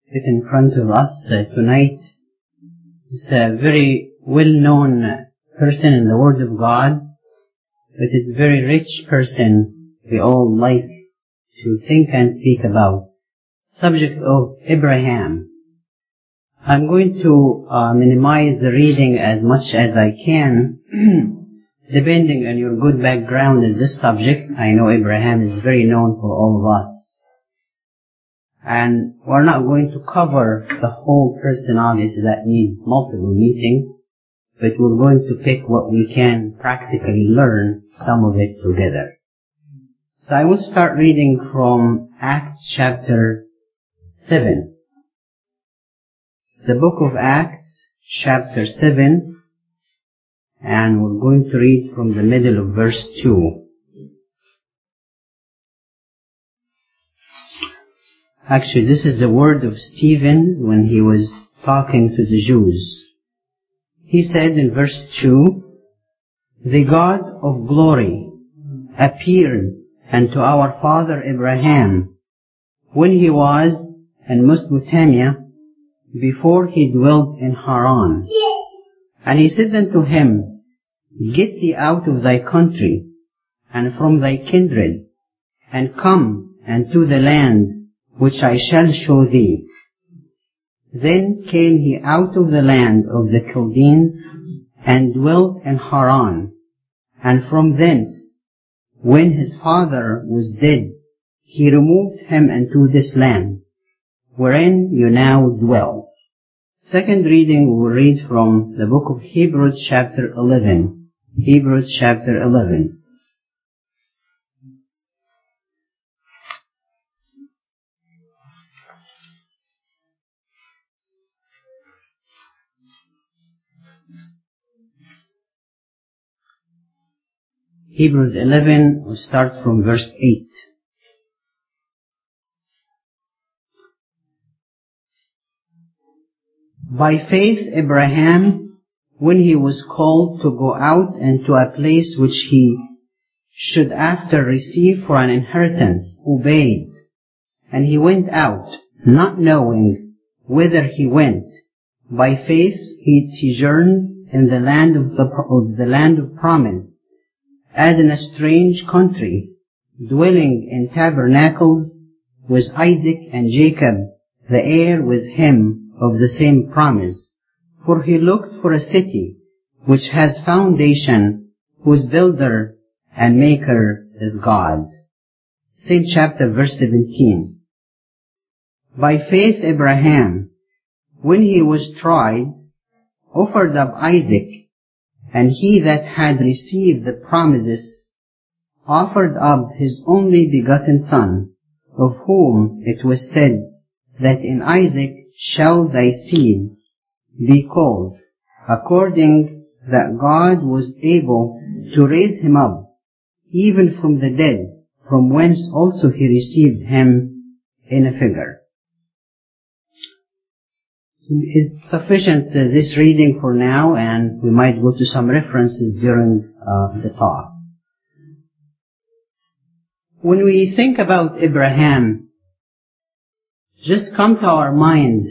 put in front of us tonight is a very well-known person in the Word of God, but is a very rich person we all like to think and speak about. Subject of Abraham. I'm going to minimize the reading as much as I can, depending on your good background in this subject. I know Abraham is very known for all of us. And we're not going to cover the whole person, obviously, that needs multiple meetings, but we're going to pick what we can practically learn, some of it together. So I will start reading from Acts chapter 7. The book of Acts, chapter 7, and we're going to read from the middle of verse 2. Actually, this is the word of Stephen when he was talking to the Jews. He said in verse 2, "The God of glory appeared unto our father Abraham when he was in Mesopotamia, before he dwelt in Haran. And he said unto him, Get thee out of thy country, and from thy kindred, and come unto the land which I shall show thee. Then came he out of the land of the Chaldeans, and dwelt in Haran. And from thence, when his father was dead, he removed him unto this land, wherein you now dwell." Second reading we will read from the book of Hebrews chapter 11. Hebrews chapter 11. Hebrews 11, we'll start from verse 8. "By faith Abraham, when he was called to go out into a place which he should after receive for an inheritance, obeyed. And he went out, not knowing whither he went. By faith he sojourned in the land of the land of promise, as in a strange country, dwelling in tabernacles with Isaac and Jacob, the heir with him of the same promise. For he looked for a city which has foundation, whose builder and maker is God." Same chapter, verse 17. "By faith Abraham, when he was tried, offered up Isaac, and he that had received the promises offered up his only begotten son, of whom it was said, that in Isaac shall thy seed be called, according that God was able to raise him up, even from the dead, from whence also he received him in a figure." Is sufficient this reading for now, and we might go to some references during the talk. When we think about Abraham, just come to our mind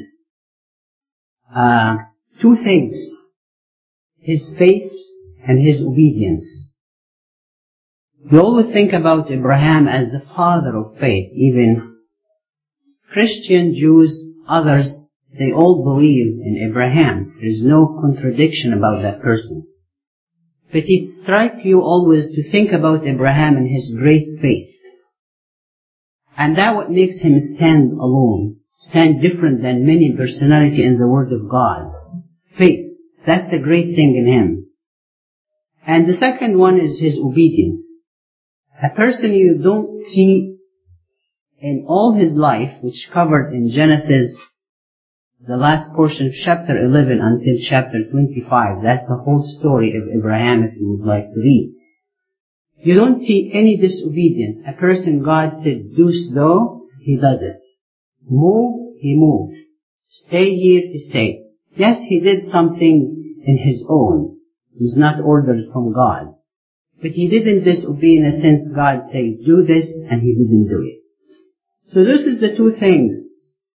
two things: his faith and his obedience. We always think about Abraham as the father of faith. Even Christian, Jews, others, they all believe in Abraham. There is no contradiction about that person. But it strikes you always to think about Abraham and his great faith. And that what makes him stand alone, stand different than many personality in the Word of God. Faith. That's a great thing in him. And the second one is his obedience. A person you don't see in all his life, which covered in Genesis, the last portion of chapter 11 until chapter 25. That's the whole story of Abraham, if you would like to read. You don't see any disobedience. A person God said, do so, he does it. Move, he moved. Stay here, he stayed. Yes, he did something in his own. It was not ordered from God. But he didn't disobey in a sense God said, do this, and he didn't do it. So this is the two things.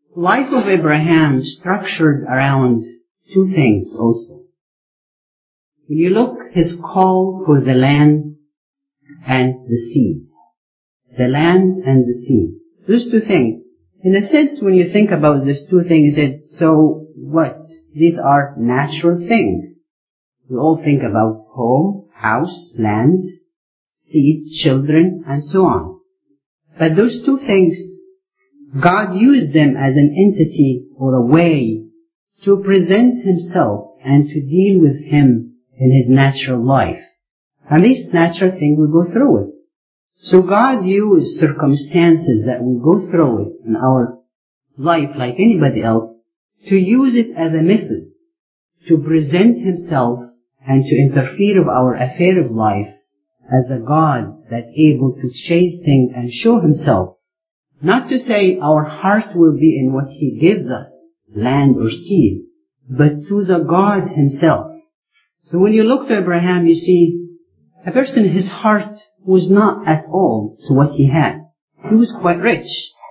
life of Abraham structured around two things also. When you look, his call for the land and the sea. The land and the sea. Those two things. In a sense, when you think about these two things, so what? These are natural things. We all think about home, house, land, seed, children, and so on. But those two things, God used them as an entity or a way to present himself and to deal with him in his natural life. And this natural thing will go through it. So God used circumstances that will go through it in our life like anybody else to use it as a method to present himself and to interfere with our affair of life as a God that's able to change things and show himself. Not to say our heart will be in what he gives us, land or seed, but to the God himself. So when you look to Abraham, you see a person, his heart was not at all to what he had. He was quite rich.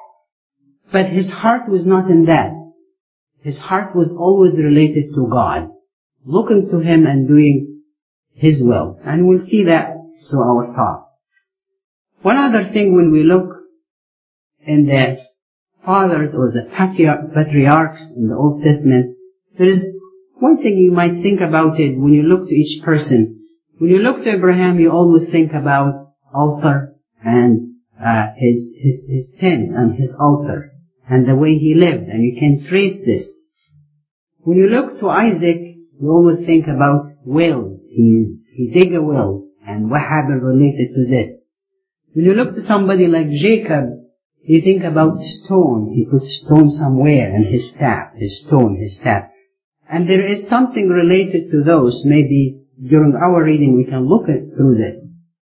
But his heart was not in that. His heart was always related to God, looking to him and doing his will. And we'll see that through our thought. One other thing, when we look in the fathers or the patriarchs in the Old Testament, there is one thing you might think about it when you look to each person. When you look to Abraham, you always think about altar and his tent and his altar and the way he lived, and you can trace this. When you look to Isaac, you always think about wells. He dig a well, and what happened related to this. When you look to somebody like Jacob, you think about stone. He put stone somewhere, and his staff, his stone, his staff. And there is something related to those. Maybe during our reading we can look through this.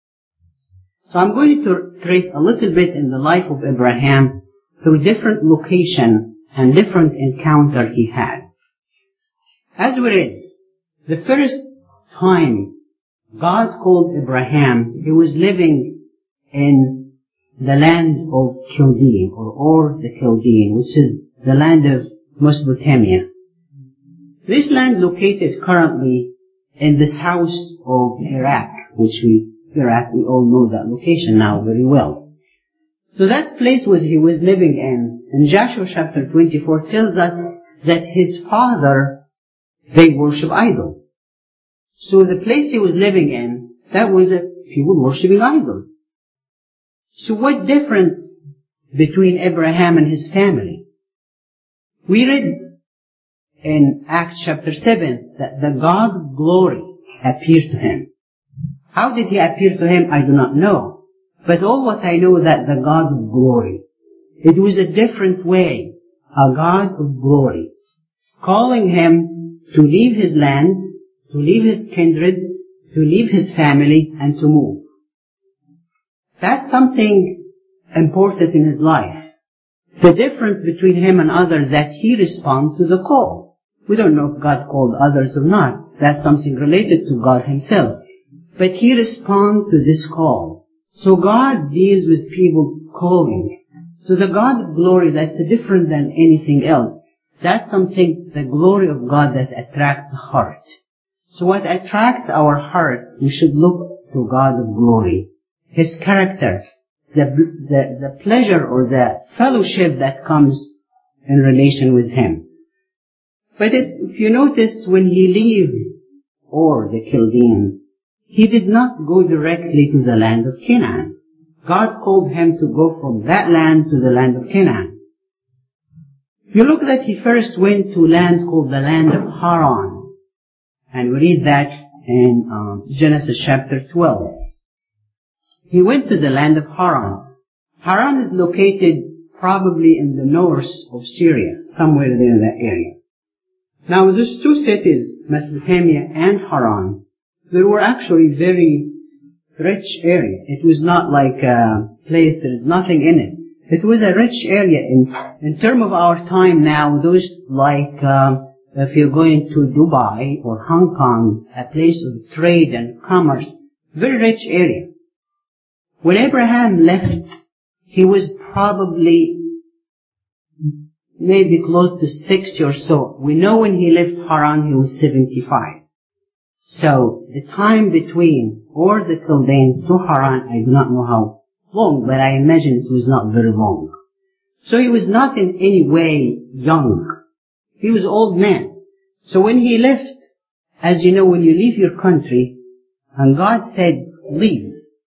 So I'm going to trace a little bit in the life of Abraham through different location and different encounter he had. As we read, the first time God called Abraham, he was living in the land of Chaldean, or the Chaldean, which is the land of Mesopotamia. This land located currently in the south of Iraq, Iraq, we all know that location now very well. So that place he was living in Joshua chapter 24 tells us that his father, they worship idols. So the place he was living in, that was people worshiping idols. So what difference between Abraham and his family? We read in Acts chapter 7 that the God of glory appeared to him. How did he appear to him? I do not know. But all what I know that the God of glory, it was a different way, a God of glory, calling him to leave his land, to leave his kindred, to leave his family, and to move. That's something important in his life. The difference between him and others, that he responds to the call. We don't know if God called others or not. That's something related to God himself. But he responds to this call. So God deals with people calling. So the God of glory, that's different than anything else. That's something, the glory of God, that attracts the heart. So what attracts our heart, we should look to God of glory. His character, the pleasure or the fellowship that comes in relation with him. But if you notice, when he leaves the Chaldean, he did not go directly to the land of Canaan. God called him to go from that land to the land of Canaan. You look that he first went to land called the land of Haran. And we read that in Genesis chapter 12. He went to the land of Haran. Haran is located probably in the north of Syria, somewhere there in that area. Now, those two cities, Mesopotamia and Haran, they were actually very rich area. It was not like a place there is nothing in it. It was a rich area. In terms of our time now, those like, if you're going to Dubai or Hong Kong, a place of trade and commerce, very rich area. When Abraham left, he was probably maybe close to 60 or so. We know when he left Haran, he was 75. So the time between Ur the Chaldean to Haran, I do not know how long, but I imagine it was not very long. So he was not in any way young. He was old man. So when he left, as you know, when you leave your country, and God said, leave.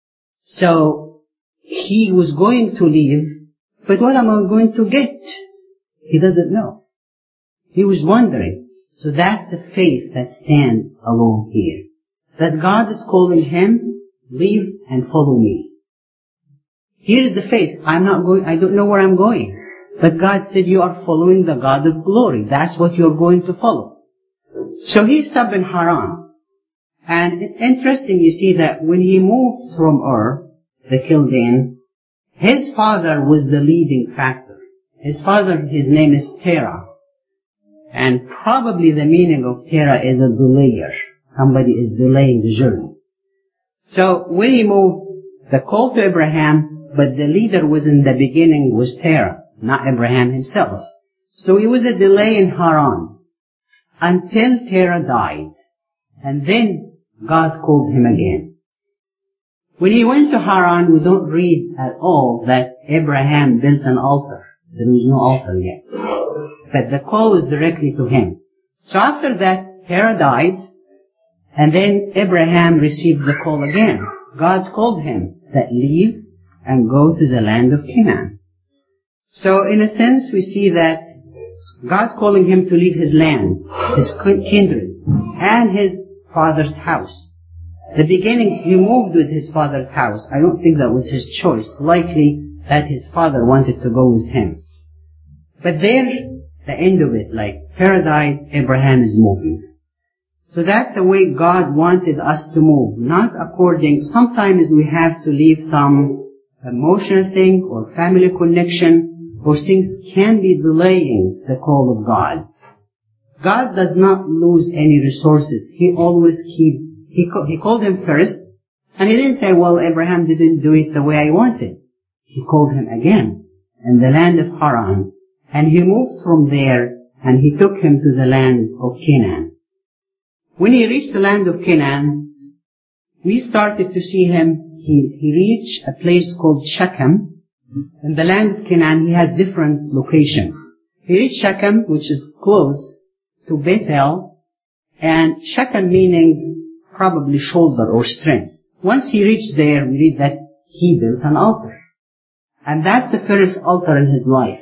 So he was going to leave, but what am I going to get? He doesn't know. He was wondering. So that's the faith that stands alone here. That God is calling him, leave and follow me. Here is the faith. I don't know where I'm going. But God said, you are following the God of glory. That's what you're going to follow. So he stopped in Haran. And it's interesting, you see, that when he moved from Ur, the Chaldean, his father was the leading factor. His father, his name is Terah. And probably the meaning of Terah is a delayer. Somebody is delaying the journey. So when he moved, the call to Abraham, but the leader was in the beginning was Terah, not Abraham himself. So it was a delay in Haran until Terah died. And then God called him again. When he went to Haran, we don't read at all that Abraham built an altar. There was no altar yet. But the call was directly to him. So after that, Terah died, and then Abraham received the call again. God called him that leave and go to the land of Canaan. So in a sense, we see that God calling him to leave his land, his kindred, and his father's house. The beginning, he moved with his father's house. I don't think that was his choice. Likely that his father wanted to go with him. But there, the end of it, like Terah died, Abraham is moving. So that's the way God wanted us to move. Not according, sometimes we have to leave some emotional thing or family connection, or things can be delaying the call of God. God does not lose any resources. He always He called him first, and he didn't say, well, Abraham didn't do it the way I wanted. He called him again in the land of Haran, and he moved from there, and he took him to the land of Canaan. When he reached the land of Canaan, we started to see him. He reached a place called Shechem. In the land of Canaan, he has different locations. He reached Shechem, which is close to Bethel, and Shechem meaning probably shoulder or strength. Once he reached there, we read that he built an altar. And that's the first altar in his life.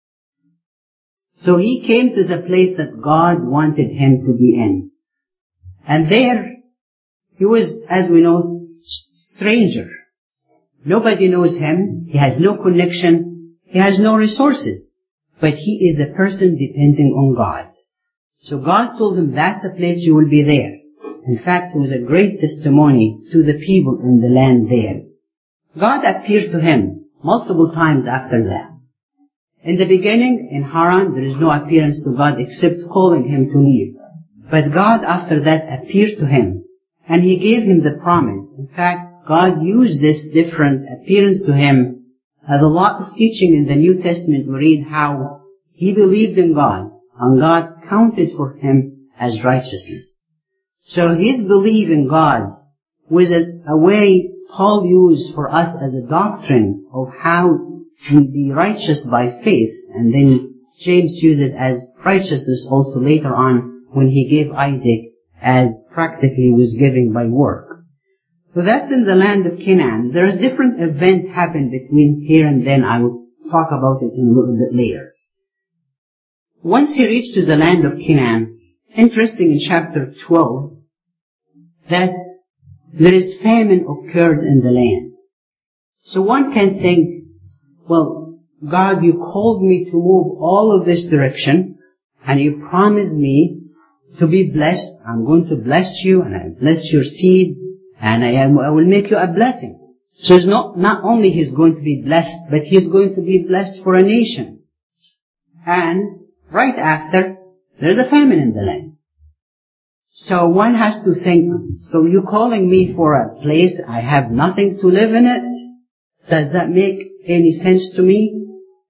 So he came to the place that God wanted him to be in. And there, he was, as we know, stranger. Nobody knows him. He has no connection. He has no resources. But he is a person depending on God. So God told him, that's the place you will be there. In fact, it was a great testimony to the people in the land there. God appeared to him multiple times after that. In the beginning, in Haran, there is no appearance to God except calling him to leave. But God, after that, appeared to him, and he gave him the promise. In fact, God used this different appearance to him as a lot of teaching in the New Testament. We read how he believed in God, and God counted for him as righteousness. So his belief in God was a way Paul used for us as a doctrine of how to be righteous by faith. And then James used it as righteousness also later on when he gave Isaac as practically was giving by work. So that's in the land of Canaan. There is different events happen between here and then. I will talk about it in a little bit later. Once he reached to the land of Canaan, it's interesting in chapter 12 that there is famine occurred in the land. So one can think, well, God, you called me to move all of this direction, and you promised me to be blessed. I'm going to bless you, and I bless your seed, and I will make you a blessing. So it's not only he's going to be blessed, but he's going to be blessed for a nation. And right after, there's a famine in the land. So one has to think, so you're calling me for a place I have nothing to live in it? Does that make any sense to me?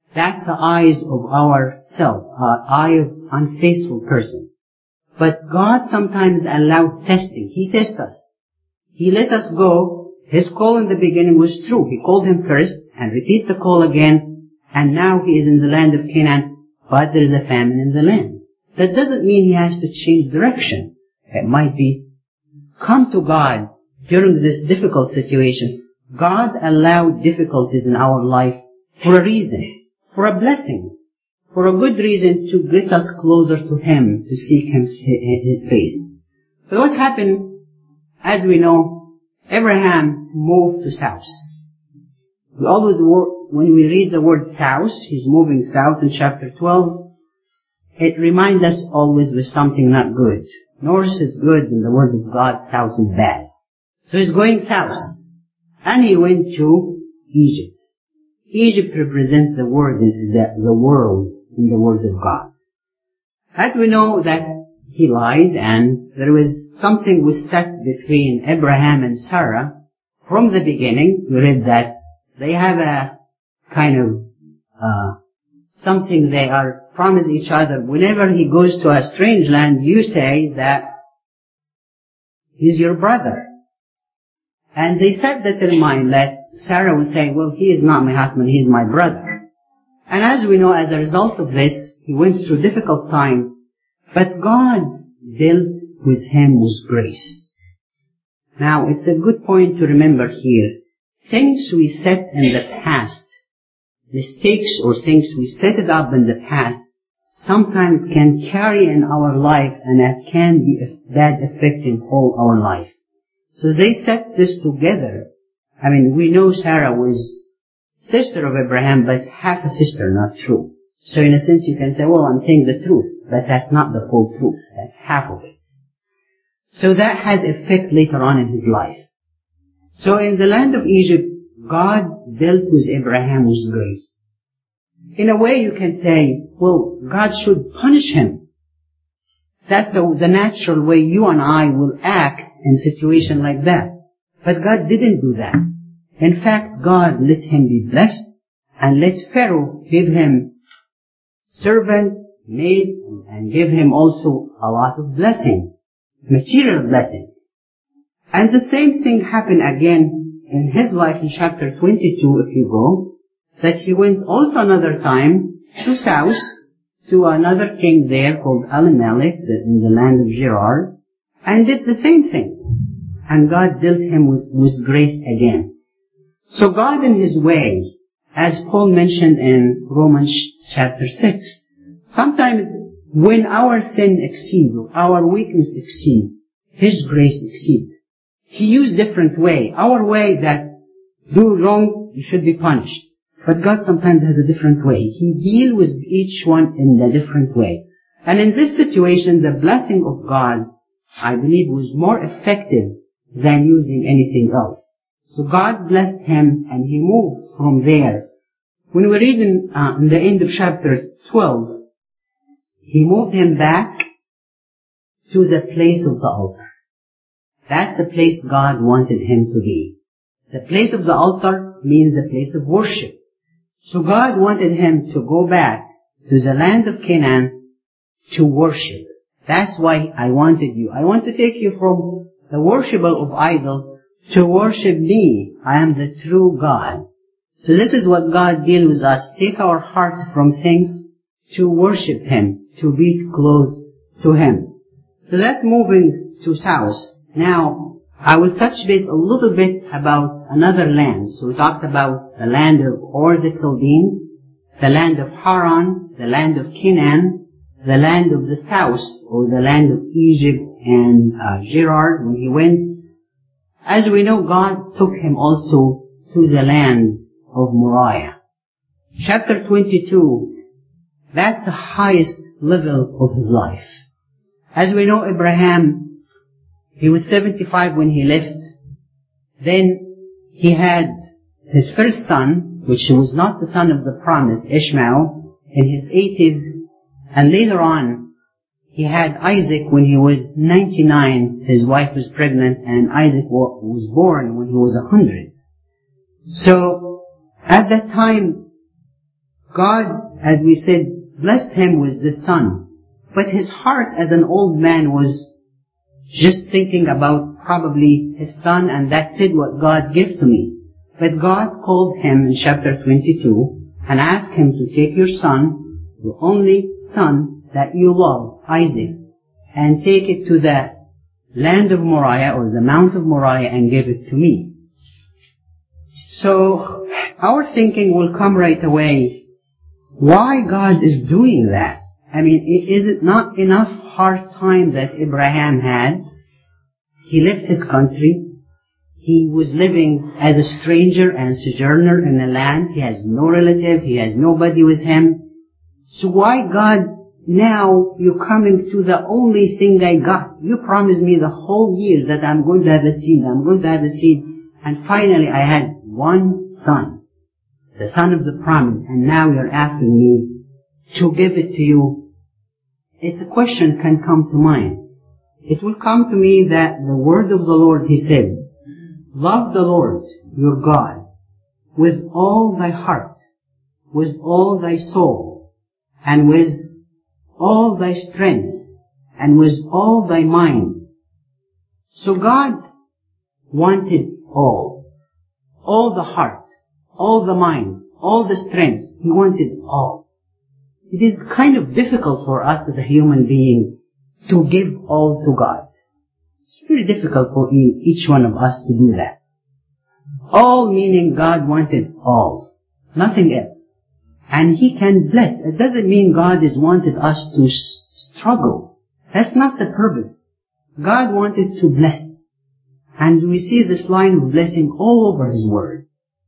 That's the eyes of ourself, our eye of unfaithful person. But God sometimes allows testing. He tests us. He let us go. His call in the beginning was true. He called him first and repeat the call again. And now he is in the land of Canaan, but there is a famine in the land. That doesn't mean he has to change direction. It might be, come to God during this difficult situation. God allowed difficulties in our life for a reason, for a blessing, for a good reason to get us closer to Him, to seek His face. But what happened, as we know, Abraham moved to south. We always, when we read the word south, he's moving south in chapter 12, it reminds us always with something not good. North is good in the word of God, south is bad. So he's going south. And he went to Egypt. Egypt represents the world in the word of God. As we know that he lied and there was something was set between Abraham and Sarah from the beginning. We read that they have a kind of something they are promise each other. Whenever he goes to a strange land, you say that he's your brother. And they set that in mind that Sarah would say, well, he is not my husband, he is my brother. And as we know, as a result of this, he went through a difficult time. But God dealt with him with grace. Now, it's a good point to remember here. Things we set in the past, mistakes or things we set it up in the past, sometimes can carry in our life and that can be a bad effect in all our life. So they set this together. I mean, we know Sarah was sister of Abraham, but half a sister, not true. So in a sense you can say, well, I'm saying the truth, but that's not the full truth. That's half of it. So that has effect later on in his life. So in the land of Egypt, God dealt with Abraham with grace. In a way you can say, well, God should punish him. That's the natural way you and I will act in a situation like that. But God didn't do that. In fact, God let him be blessed and let Pharaoh give him servants, maids, and give him also a lot of blessing, material blessing. And the same thing happened again in his life in chapter 22, if you go, that he went also another time to south, to another king there called Elimelech in the land of Gerar, and did the same thing. And God dealt him with grace again. So God in His way, as Paul mentioned in Romans chapter 6, sometimes when our sin exceeds, our weakness exceeds, His grace exceeds. He used different way. Our way that do wrong, you should be punished. But God sometimes has a different way. He deals with each one in a different way. And in this situation, the blessing of God, I believe, was more effective than using anything else. So God blessed him and he moved from there. When we read in the end of chapter 12, he moved him back to the place of the altar. That's the place God wanted him to be. The place of the altar means the place of worship. So God wanted him to go back to the land of Canaan to worship. That's why I wanted you. I want to take you from the worship of idols to worship me. I am the true God. So this is what God deals with us. Take our heart from things to worship Him, to be close to Him. So that's moving to south. Now, I will touch base a little bit about another land. So we talked about the land of Ur the Chaldean, the land of Haran, the land of Canaan, the land of the south, or the land of Egypt and Gerar when he went. As we know, God took him also to the land of Moriah. Chapter 22, that's the highest level of his life. As we know, Abraham, he was 75 when he left. Then he had his first son, which was not the son of the promise, Ishmael, in his 80s. And later on, he had Isaac when he was 99. His wife was pregnant, and Isaac was born when he was 100. So, at that time, God, as we said, blessed him with the son. But his heart as an old man was just thinking about probably his son, and that's it, what God gave to me. But God called him in chapter 22 and asked him to take your son, your only son that you love, Isaac, and take it to the land of Moriah or the Mount of Moriah and give it to me. So our thinking will come right away. Why God is doing that? I mean, is it not enough hard time that Abraham had? He left his country. He was living as a stranger and sojourner in a land. He has no relative. He has nobody with him. So why God, now you're coming to the only thing I got? You promised me the whole year that I'm going to have a seed. I'm going to have a seed. And finally I had one son, the son of the promise. And now you're asking me to give it to you. It's a question can come to mind. It will come to me that the word of the Lord, he said, love the Lord your God with all thy heart, with all thy soul, and with all thy strength, and with all thy mind. So God wanted all the heart, all the mind, all the strength. He wanted all. It is kind of difficult for us as a human being to give all to God. It's very difficult for each one of us to do that. All meaning God wanted all, nothing else. And He can bless. It doesn't mean God has wanted us to struggle. That's not the purpose. God wanted to bless. And we see this line of blessing all over His Word.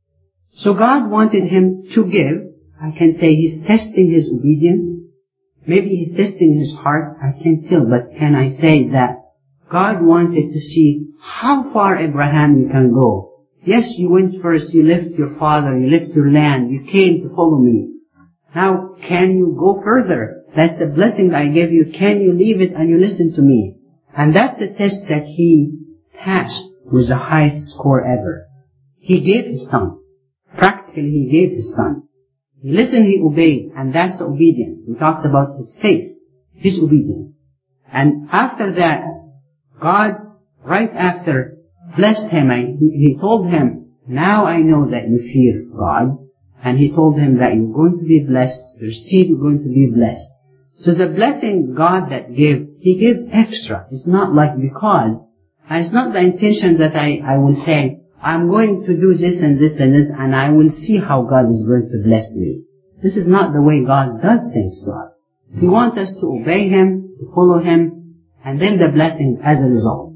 So God wanted him to give. I can say He's testing his obedience. Maybe He's testing his heart. I can't tell, but can I say that God wanted to see how far Abraham you can go. Yes, you went first, you left your father, you left your land, you came to follow me. Now, can you go further? That's the blessing I gave you. Can you leave it and you listen to me? And that's the test that he passed with the highest score ever. He gave his son. Practically, he gave his son. He listened, he obeyed, and that's the obedience. We talked about his faith, his obedience. And after that, God, right after, blessed him. He told him, now I know that you fear God. And He told him that you're going to be blessed, your seed is going to be blessed. So the blessing God that gave, He gave extra. It's not like because, and it's not the intention that I will say, I'm going to do this and this and this, and I will see how God is going to bless me. This is not the way God does things to us. He wants us to obey Him, to follow Him, and then the blessing as a result.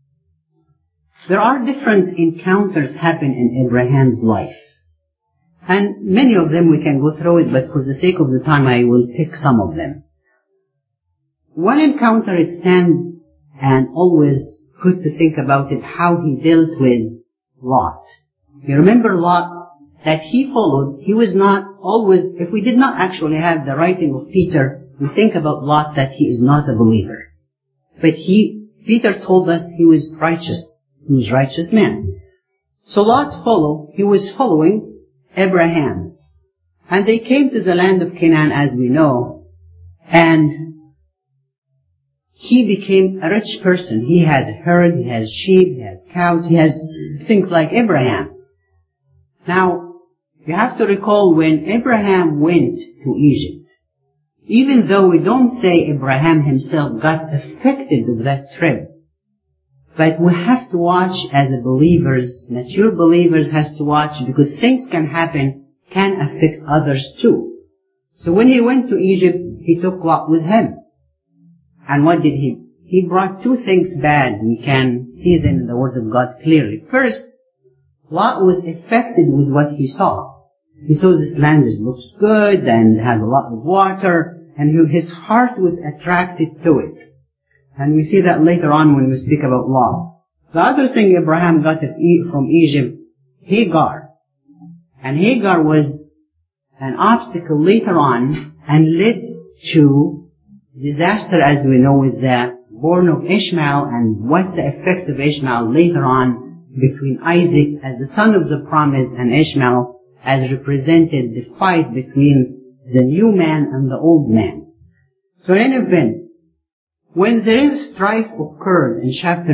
There are different encounters happen in Abraham's life. And many of them we can go through it, but for the sake of the time I will pick some of them. One encounter it stands and always good to think about it, how he dealt with Lot. You remember Lot that he followed, he was not always, if we did not actually have the writing of Peter, we think about Lot that he is not a believer. But Peter told us he was righteous. He was a righteous man. So Lot followed, he was following Abraham. And they came to the land of Canaan, as we know, and he became a rich person. He had herd, he has sheep, he has cows, he has things like Abraham. Now, you have to recall when Abraham went to Egypt, even though we don't say Abraham himself got affected with that trip, but we have to watch as a believers, mature believers has to watch, because things can happen, can affect others too. So when he went to Egypt, he took Lot with him. And what did he? He brought two things bad. We can see them in the Word of God clearly. First, Lot was affected with what he saw. He saw this land looks good and has a lot of water, and his heart was attracted to it. And we see that later on when we speak about Lot. The other thing Abraham got from Egypt, Hagar. And Hagar was an obstacle later on and led to disaster, as we know, with the born of Ishmael, and what the effect of Ishmael later on between Isaac as the son of the promise and Ishmael as represented the fight between the new man and the old man. So in any event, when there is strife occurred in chapter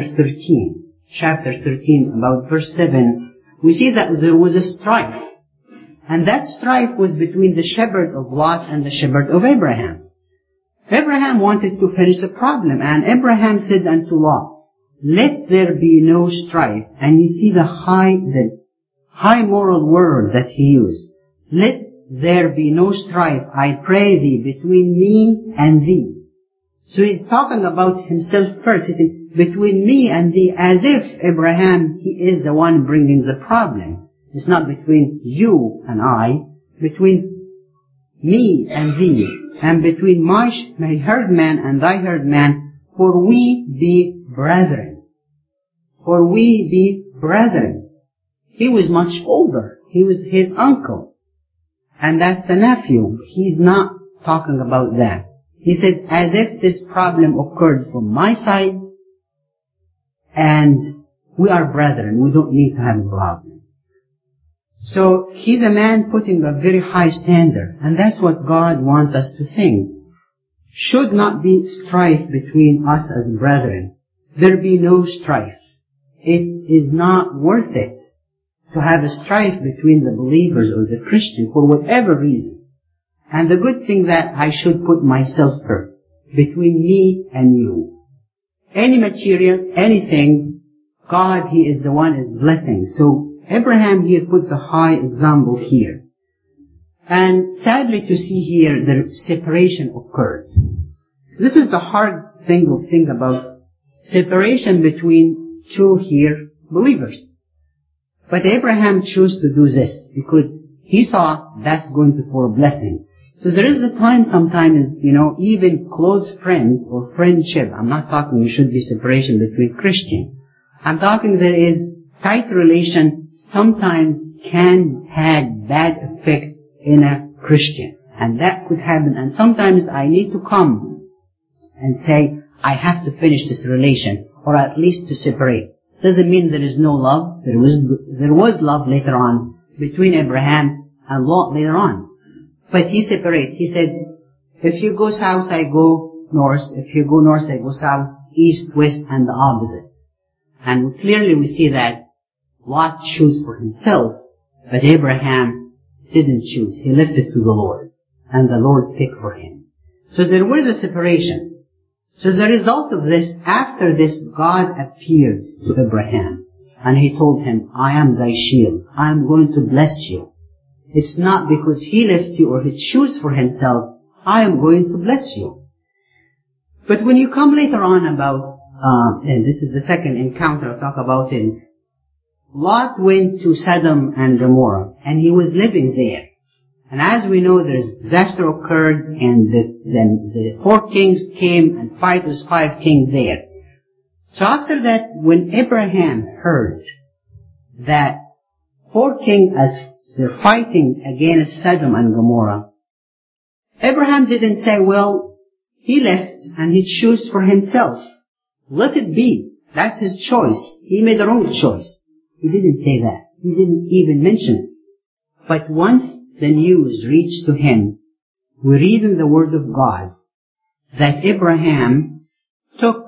13, about verse 7, we see that there was a strife. And that strife was between the shepherd of Lot and the shepherd of Abraham. Abraham wanted to finish the problem, and Abraham said unto Lot, let there be no strife. And you see the high moral word that he used. Let there be no strife, I pray thee, between me and thee. So he's talking about himself first. He said, between me and thee, as if Abraham, he is the one bringing the problem. It's not between you and I, between me and thee, and between my herdman and thy herdman, for we be brethren. For we be brethren. He was much older. He was his uncle. And that's the nephew. He's not talking about that. He said, as if this problem occurred from my side, and we are brethren. We don't need to have a problem. So he's a man putting a very high standard, and that's what God wants us to think. Should not be strife between us as brethren. There be no strife. It is not worth it to have a strife between the believers or the Christian for whatever reason. And the good thing that I should put myself first, between me and you. Any material, anything, God, He is the one is blessing. So Abraham here put the high example here. And sadly to see here, the separation occurred. This is the hard thing to think about. Separation between two here believers. But Abraham chose to do this because he saw that's going to for a blessing. So there is a time sometimes, even close friend or friendship. I'm not talking there should be separation between Christian. I'm talking there is tight relation sometimes can have bad effect in a Christian. And that could happen. And sometimes I need to come and say, I have to finish this relation, or at least to separate. Doesn't mean there is no love. There was love later on between Abraham and Lot later on. But he separated. He said, if you go south, I go north. If you go north, I go south, east, west, and the opposite. And clearly we see that Lot chose for himself, but Abraham didn't choose. He left it to the Lord, and the Lord picked for him. So there was a separation. So the result of this, after this, God appeared to Abraham, and He told him, I am thy shield. I am going to bless you. It's not because he left you or he chose for himself, I am going to bless you. But when you come later on about, and this is the second encounter I'll talk about it, Lot went to Sodom and Gomorrah, and he was living there. And as we know, there's disaster occurred, and then the 4 kings came, and fight was 5 kings there. So after that, when Abraham heard that 4 kings as they're fighting against Sodom and Gomorrah, Abraham didn't say, well, he left and he chose for himself. Let it be. That's his choice. He made the wrong choice. He didn't say that. He didn't even mention it. But once the news reached to him, we read in the Word of God that Abraham took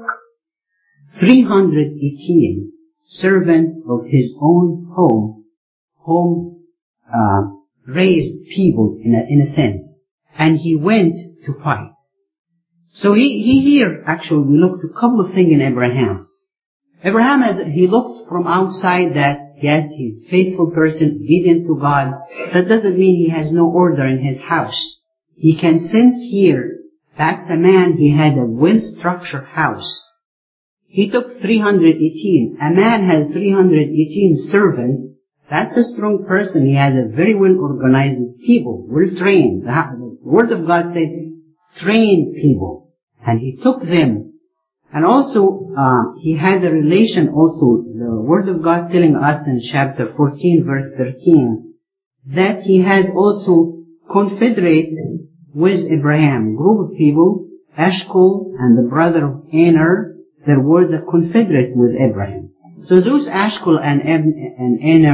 318 servants of his own home raised people in a sense, and he went to fight. So he here actually we looked at a couple of things in Abraham. Abraham, as he looked from outside that, yes, he's a faithful person, obedient to God. That doesn't mean he has no order in his house. He can sense here, that's a man, he had a well-structured house. He took 318. A man has 318 servants. That's a strong person. He has a very well-organized people, well-trained. The Word of God said, train people. And he took them. And also, he had a relation also, the Word of God telling us in chapter 14, verse 13, that he had also confederate with Abraham, group of people, Eshcol and the brother of Aner, they were the confederate with Abraham. So those Eshcol and Aner,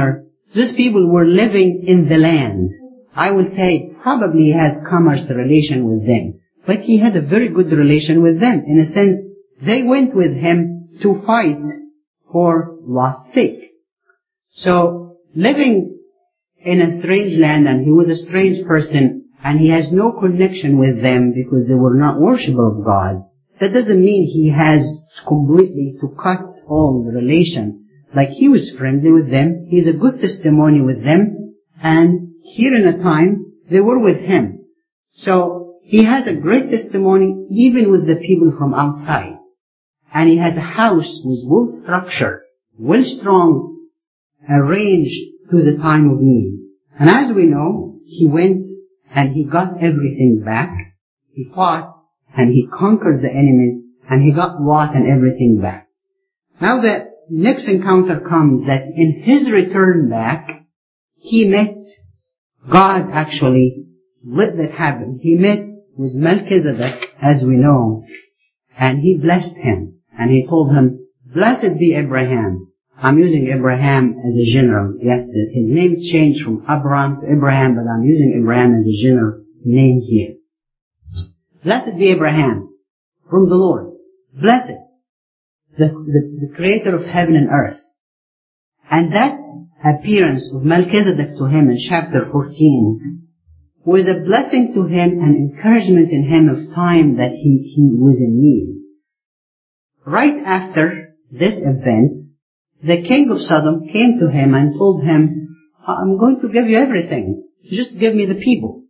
Those people were living in the land. I would say probably he has commerce relation with them. But he had a very good relation with them. In a sense, they went with him to fight for Lot's sake. So, living in a strange land, and he was a strange person, and he has no connection with them because they were not worshippers of God, that doesn't mean he has completely to cut all the relation. Like he was friendly with them, he's a good testimony with them, and here in a time, they were with him. So, he has a great testimony even with the people from outside. And he has a house with well structure, well strong, arranged to the time of need. And as we know, he went and he got everything back. He fought and he conquered the enemies and he got Lot and everything back. Now the next encounter comes that in his return back, he met God actually. Let that happen. He met with Melchizedek, as we know, and he blessed him. And he told him, "Blessed be Abraham." I'm using Abraham as a general. Yes, his name changed from Abraham to Abraham, but I'm using Abraham as a general name here. Blessed be Abraham from the Lord. Blessed, the creator of heaven and earth. And that appearance of Melchizedek to him in chapter 14 was a blessing to him and encouragement in him of time that he was in need. Right after this event, the king of Sodom came to him and told him, "I'm going to give you everything. Just give me the people.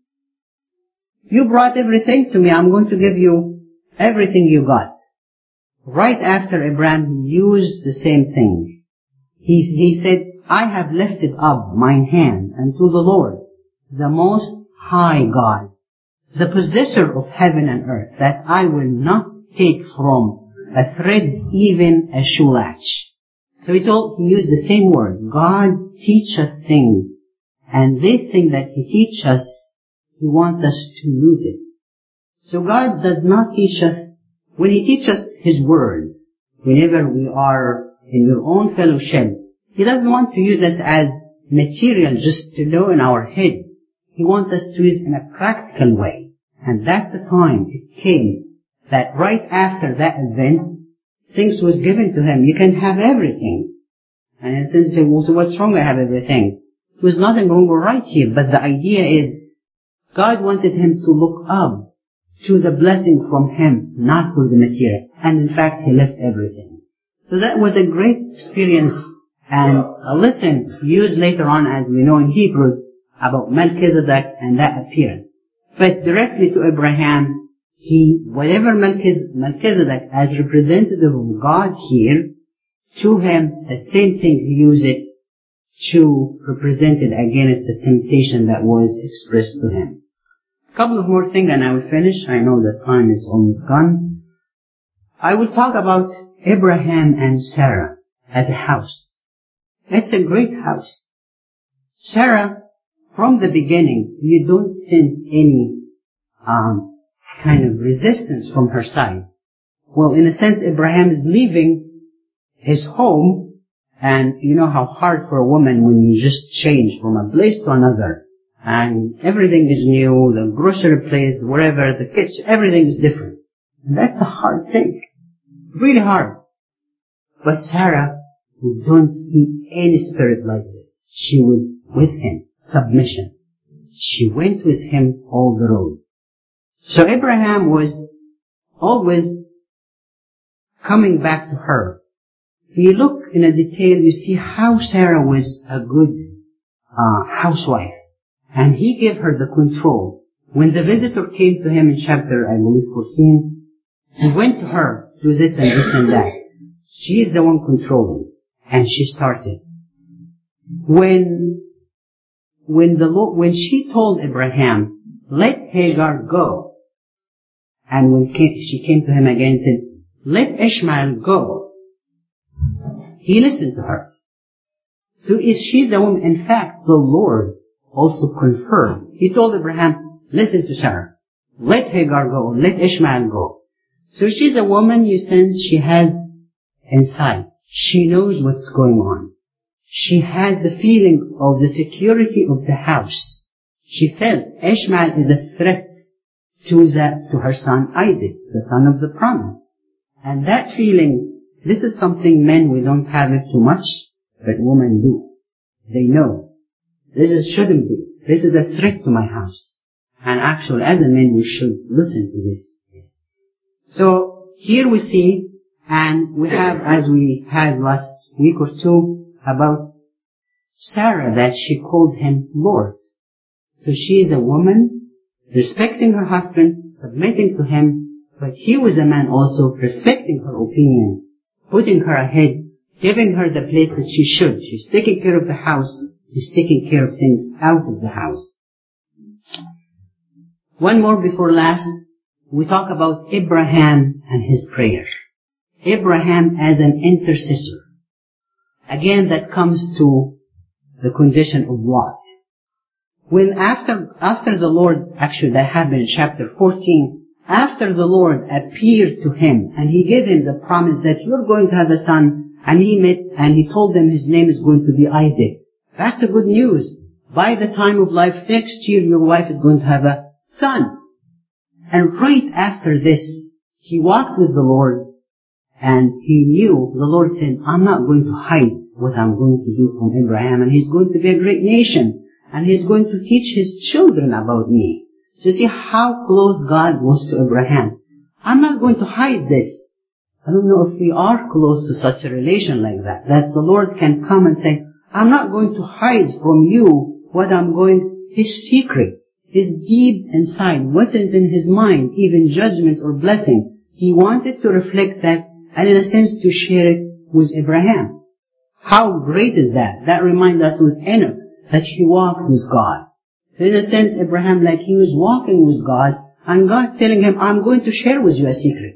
You brought everything to me. I'm going to give you everything you got." Right after Abraham used the same thing. He said, "I have lifted up mine hand unto the Lord, the most high God, the possessor of heaven and earth, that I will not take from a thread, even a shoe latch." So he used the same word. God teach us things. And this thing that he teach us, he wants us to use it. So God does not teach us, when he teaches us his words, whenever we are in your own fellowship, he doesn't want to use us as material just to know in our head. He wants us to use it in a practical way. And that's the time it came that right after that event, things was given to him. You can have everything. And in a sense, well, so what's wrong? I have everything. There was nothing wrong or right here. But the idea is, God wanted him to look up to the blessing from him, not to the material. And in fact, he left everything. So that was a great experience and a lesson used later on, as we know in Hebrews, about Melchizedek and that appearance. But directly to Abraham, whatever Melchizedek as representative of God here, to him, the same thing he used it to represent it against the temptation that was expressed to him. A couple of more things and I will finish. I know the time is almost gone. I will talk about Abraham and Sarah as a house. It's a great house. Sarah, from the beginning, you don't sense any kind of resistance from her side. Well, in a sense, Abraham is leaving his home, and you know how hard for a woman when you just change from a place to another, and everything is new, the grocery place, wherever, the kitchen, everything is different. And that's a hard thing. Really hard. But Sarah, we don't see any spirit like this. She was with him. Submission. She went with him all the road. So Abraham was always coming back to her. If you look in a detail, you see how Sarah was a good housewife. And he gave her the control. When the visitor came to him in chapter, I believe, 14, he went to her, do this and this and that. She is the one controlling. And she started. When she told Abraham, "Let Hagar go," and when she came to him again and said, "Let Ishmael go," he listened to her. So she's the woman. In fact, the Lord also confirmed. He told Abraham, "Listen to Sarah. Let Hagar go. Let Ishmael go." So she's a woman, you sense she has insight. She knows what's going on. she had the feeling of the security of the house. She felt Ishmael is a threat to her son Isaac, the son of the promise. And that feeling, this is something men, we don't have it too much, but women do. They know. Shouldn't be. This is a threat to my house. And actually, as a man, we should listen to this. So, here we see, and we have, as we had last week or two, about Sarah, that she called him Lord. So she is a woman, respecting her husband, submitting to him, but he was a man also respecting her opinion, putting her ahead, giving her the place that she should. She's taking care of the house, she's taking care of things out of the house. One more before last, we talk about Abraham and his prayer. Abraham as an intercessor. Again, that comes to the condition of what? When after the Lord, actually that happened in chapter 14, after the Lord appeared to him and he gave him the promise that you're going to have a son, and he told them his name is going to be Isaac. That's the good news. By the time of life next year, your wife is going to have a son. And right after this, he walked with the Lord, and he knew, the Lord said, I'm not going to hide what I'm going to do from Abraham, and he's going to be a great nation, and he's going to teach his children about me. So see how close God was to Abraham. I'm not going to hide this. I don't know if we are close to such a relation like that, that the Lord can come and say, I'm not going to hide from you his secret, his deep inside, what is in his mind, even judgment or blessing. He wanted to reflect that, and in a sense to share it with Abraham. How great is that? That reminds us with Enoch, that he walked with God. So in a sense, Abraham, like he was walking with God, and God telling him, I'm going to share with you a secret.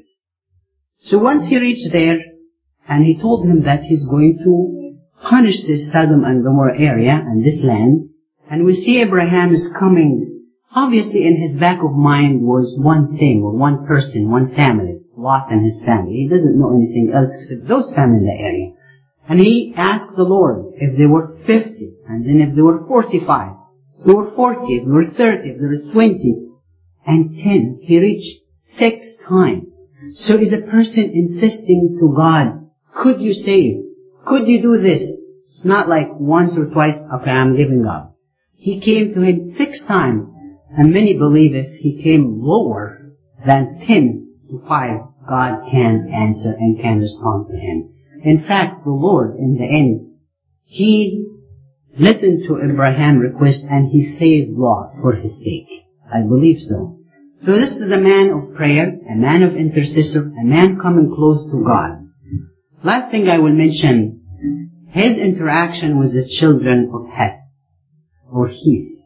So once he reached there, and he told him that he's going to punish this Sodom and Gomorrah area and this land, and we see Abraham is coming. Obviously in his back of mind was one thing, or one person, one family, Lot and his family. He doesn't know anything else except those families in the area. And he asked the Lord if there were 50, and then if there were 45, if there were 40, if there were 30, if there were 20, and 10. He reached 6 times. So is a person insisting to God, could you save? Could you do this? It's not like once or twice, okay, I'm giving up. He came to him 6 times, and many believe if he came lower than 10 to 5, God can answer and can respond to him. In fact, the Lord, in the end, he listened to Abraham's request and he saved Lot for his sake. I believe so. So this is a man of prayer, a man of intercessor, a man coming close to God. Last thing I will mention, his interaction with the children of Heth, or Heth.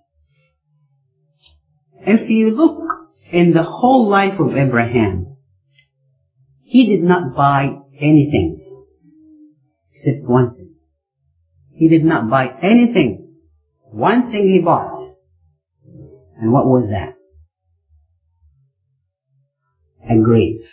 If you look in the whole life of Abraham, he did not buy anything except one thing. He did not buy anything. One thing he bought. And what was that? A grave.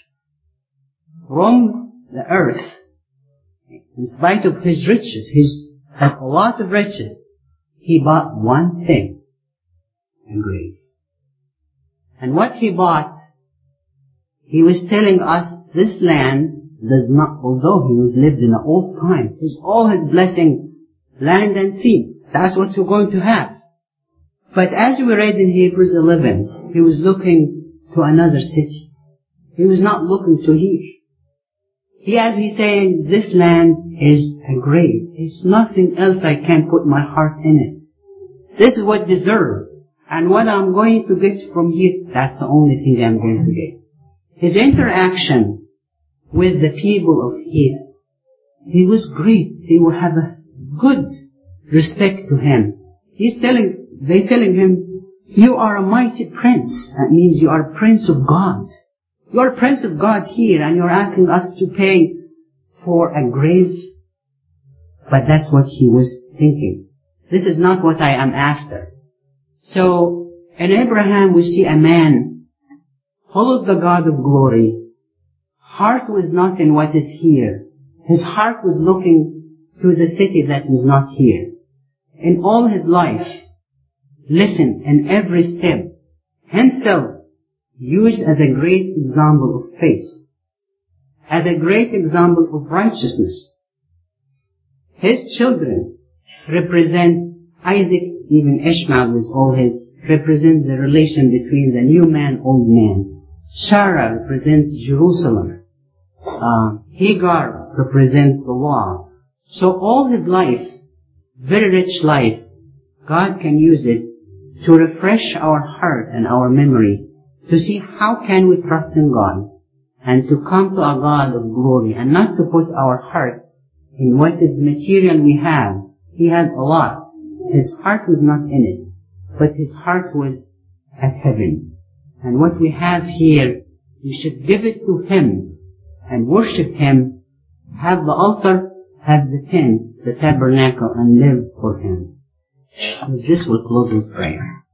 From the earth, in spite of his riches, he had a lot of riches, he bought one thing. A grave. And what he bought, he was telling us this land does not, although he was lived in the old time, all his blessing, land and sea. That's what you're going to have. But as we read in Hebrews 11, he was looking to another city. He was not looking to here. As he's saying, this land is a grave. It's nothing else I can put my heart in it. This is what deserve. And what I'm going to get from here, that's the only thing I'm going to get. His interaction with the people of Heth, he was great. They will have a good respect to him. They're telling him, you are a mighty prince. That means you are a prince of God. You are a prince of God here, and you're asking us to pay for a grave. But that's what he was thinking. This is not what I am after. So, in Abraham we see a man full of the God of glory. Heart was not in what is here. His heart was looking to the city that is not here. In all his life, listen, in every step, himself used as a great example of faith, as a great example of righteousness. His children represent Isaac, even Ishmael with all his, represent the relation between the new man, old man. Sarah represents Jerusalem. Hagar represents the law. So all his life, very rich life, God can use it to refresh our heart and our memory, to see how can we trust in God, and to come to a God of glory, and not to put our heart in what is material we have. He had a lot. His heart was not in it, but his heart was at heaven. And what we have here, we should give it to him and worship him, have the altar, have the tent, the tabernacle, and live for him. With this we'll close with prayer.